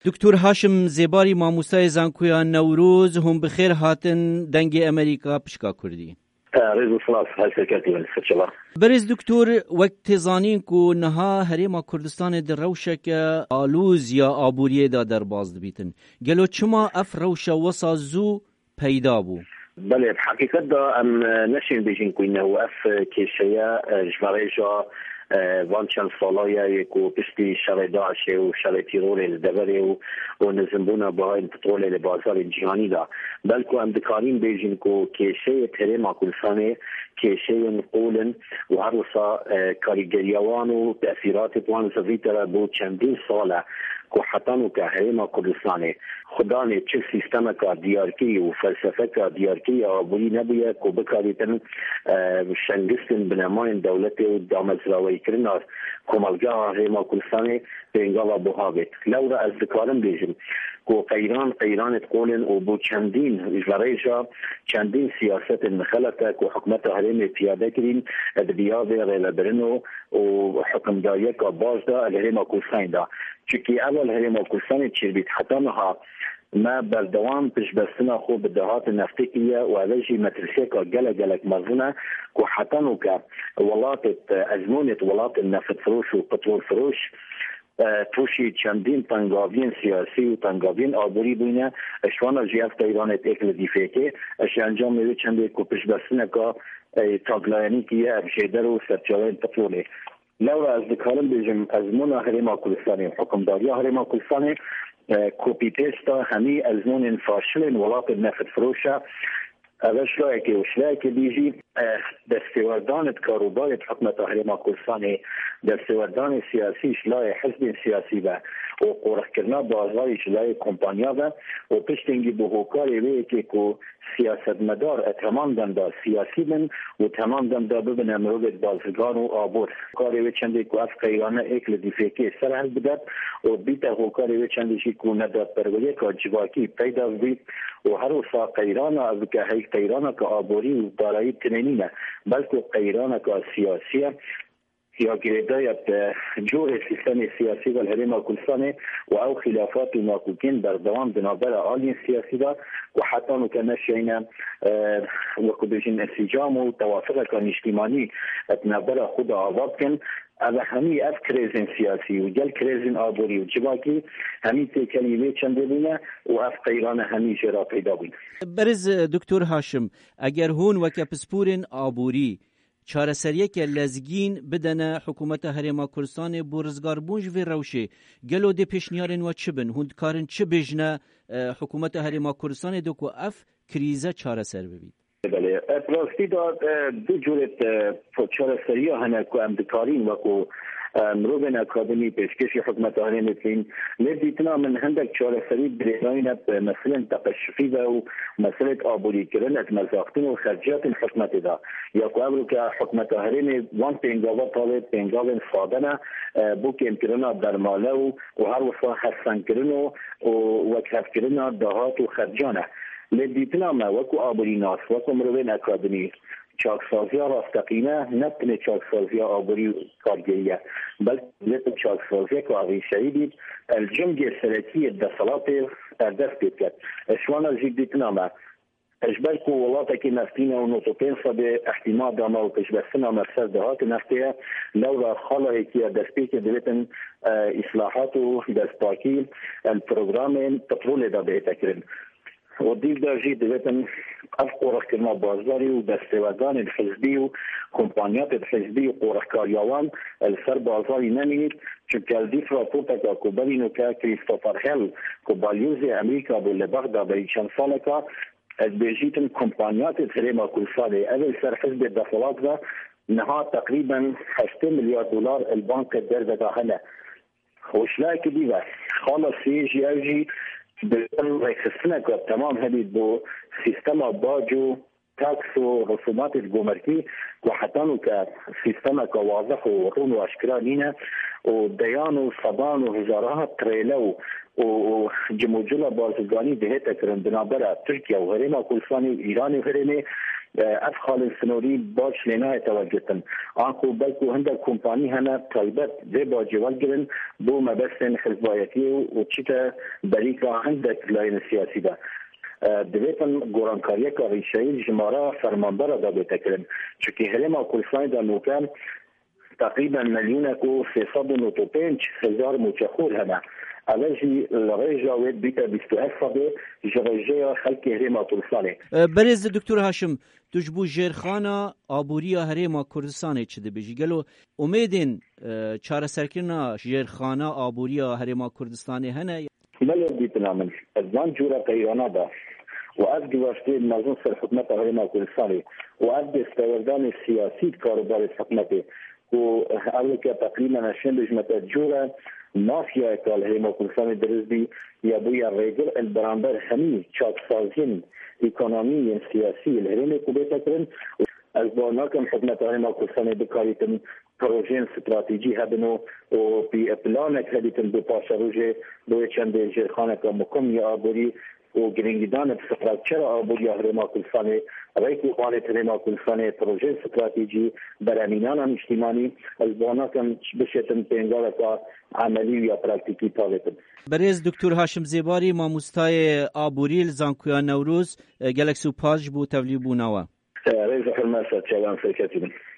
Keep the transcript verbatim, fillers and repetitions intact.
دکتر هاشم زیباری ماموستای زانکویا نوروز هم بخیر هاتن دنگ امریکا پشکا کردی. رئیس خلاص هسه کردی من سچلا. برز دکتر وقت زانین کو نها هریما کردستان در روشه که آلوز یا آبوریه دا در باز بیتن. گلو چما اف روشه وسا زو پیدا بو. بله حقیقت دا ام نشین بیشین کو اینه و اف کشیا جوارجا وان چند سالای یکو پشتی شر داعش و شر تیرور دبره و و نزنبونا با این پترول بازار جهانی دا بلکو ام دکارین بیشین کو کشه ترما کلسانه کشه نقولن و هر وسا کاریگریوان و تأثیرات پوان زویتر بو چندین ساله کو حتانو که هریما کردستانه خدا نه چه سیستم کا دیارکی و فلسفه کا دیارکی آبوری نبیه کو بکاریتن شنگستن بنامان دولت و دامزراوی کرنا کمالگاه هریما کردستانه بینگاوا بوهابت لورا از دکارم بیجم کو قیران قیران تقولن و بو چندین جوریجا چندین سیاست مخالفه کو حکومت هریم پیاده کرین ادبیات غیلبرنو و حکمداری کا بازدا هریما کردستان دا چونکی اول هریما کردستان چربیت حتانها ما بردوام پیش بستنا خوب دهات نفتیه و اوجی مدرسه کا گله گله مزونه کو حتانو که ولات ازمونت ولات نفت فروش و پترول فروش توشی چندین تنگاوین سیاسی و تنگاوین آبوری بینه اشوانا جیافت ایران اکل دیفیکه اش انجام میده چنده کو پیش بستنا کا تاگلاینی که ابشیدر و سرچاوین پتروله لورا از دکارم بیجم ازمون هریما کردستانی حکمداری هریما کردستانی کوپی پیستا همی ازمون فاشل ولات نفت فروشه اوش لایه که وشلایه که بیجی دستوردان کاروبار حکمت هریما کردستانی دستوردان سیاسی شلای حزب سیاسی و و قرخ کرنا بازاری شلای کمپانیا و و پشتنگی به حکاری وی که کو سیاست مدار تمام دندا سیاسی من و تمام دندا ببینه مرود بازرگان و آبور کاری وی چندی کو اف قیرانه اکل دیفیکی سرحل بدد و بیتا حکاری وی چندیشی کو نداد پرولی که جواکی پیدا بید و هر وصا قیرانه از که هی قیرانه که آبوری و دارایی تنینینه بلکه قیرانه که سیاسیه یا گریدایت جور سیستم سیاسی و الهریما کردستان و او خلافات ماکوکین در دوام بنابر آلین سیاسی دا و حتی نکنشین وقت بجین انسجام و توافق کان اجتماعی بنابر خود آباد کن از همی اف کریزن سیاسی و جل کریزن آبوری و جواکی همی تکلیمه چنده بینه و اف قیران همی جرا پیدا بینه. برز دکتر هاشم اگر هون وکا پسپورن آبوری چارەسەریە که لزگین بدنه حکومت هریما کردستان برزگار بونج و روشه گلو دی پیشنیارن و چه بن هند کارن چه بجنه حکومت هریما کردستان دو که اف کریزه چارەسەر ببید. بله پراستی دا دو جورت چارەسەری هنه که امدکارین و که مروبن اکادمی پیشکشی حکومت هریم کین لیدیتنا من هندک چارەسەری بریداینت مثلا تقشفی و مسئله آبوری کردن از مزاقتن و خرجات حکومت دا یا قبل که حکومت هریم وان پینگاوا طالب پینگاوا فادنه بو که امکرنا در ماله و هر وصا حسن کردن و وکف کردن دهات و خرجانه لیدیتنا ما وکو آبوری ناس وکو مروبن اکادمی چاکسازی راستقینه نتونه چاکسازی آبوری کارگریه بلکه لیت چاکسازی که آقای شهیدید الجمع سرطی دستالات در دست بید کرد اشوان از جدیدنا ما اجبال که ولاتا که نفتینه و نوتوپین صده احتمال دامه و کشبستنا مفسر دهات نفته لورا خاله که دست بید که دویتن اصلاحات و دستاکی الپروگرام پترول دا بهتا کرن و دیو درجی دویتن اف قرخ کرنا بازاری و دستوردان الحزبی و کمپانیات الحزبی و قرخ کاریوان السر بازاری نمید چونکه الدیف راپورتا که کبالینو که کریستوفر هل کبالیوز امریکا بوله بغدا بایی چند ساله که از بیجیتن کمپانیات الهریما کردستان اول سر حزب الدخلات و نها تقریبا هشت میلیارد دلار البانک در بداخله خوشلا که دیوه خالا سیجی اوجی بسیار رکسسنه که تمام هدید با سیستم باج و تاکس و رسومات گمرکی و حتی که سیستم که واضح و رون و اشکرا نینه و دیان و صدان و هزارها تریله و و جموجل بازرگانی دهتا کرن بنابرا ترکیه و هریما کردستان و ایران و هریمه اف خالد سنوری باش لینا توجهتن آنکو بلکو هنده کمپانی هنه طایبت ده با جوال گرن بو مبستن حزبایتی و چیتا بریکا هنده لاین سیاسی ده دویتن گورانکاریه که ریشهی جماره فرماندار دا بیتا کرن چونکه هرما کلسانی دا نوکن تقریبا ملیون کو سیصد و نوت و پنج هزار متخور هنه اولی لغای جاوید بیتا بیست و هفته جراجه خلق هرما کلسانی برز دکتر هاشم تجبو جرخانا آبوریا هرما کردستان چه دبیجی گلو امیدین چاره سرکرنا جرخانا آبوریا هرما کردستان هنه بله بیتنا من از وان جورا پیرانا دا و از دوسته نظم سر حکمت هرما کردستانی و از دستاوردان سیاسی کاروبار حکمت و اول که تقریبا نشین بجمت جورا مافیا کال هرما کردستان درزدی یا بویا ریگل البرانبر همی چاک سازین اکونومی سیاسی الهرم کوبیتا کرن از باناکم حکمت هرما کردستان بکاریتن پروژه استراتژی هدنو و بی پلانک هدیتن دو پاش روزه دو چند جرخانه که مکم یا آبوری و گرینگیدان استراکچر آبوری هرما کردستان رایت قوانت هرما کردستان پروژه استراتژی برامینان اجتماعی از باناکم بشتن پنگال که عملی یا پراکتیکی تالیتن. برز دکتر هاشم زیباری ماموستای آبوریل زانکویا نوروز گلکسو پاج بو تولی بوناوا. رئیس خدمت چوان سرکتی